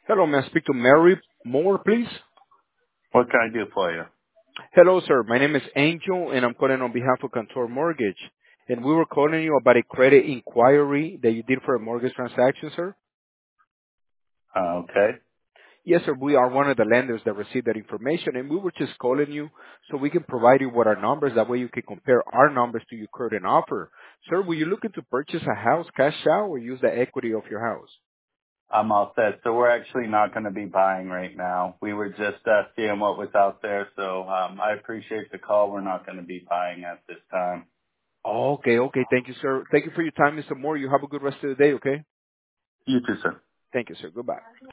Hello, may I speak to Mary Moore, please? What can I do for you? Hello, sir. My name is Angel, and I'm calling on behalf of Contour Mortgage. And we were calling you about a credit inquiry that you did for a mortgage transaction, sir. Okay. Yes, sir. We are one of the lenders that received that information, and we were just calling you so we can provide you with our numbers. That way you can compare our numbers to your current offer. Sir, were you looking to purchase a house cash out or use the equity of your house? I'm all set. So we're actually not going to be buying right now. We were just seeing what was out there. So I appreciate the call. We're not going to be buying at this time. Okay. Thank you, sir. Thank you for your time, Mr. Moore. You have a good rest of the day, okay? You too, sir. Thank you, sir. Goodbye.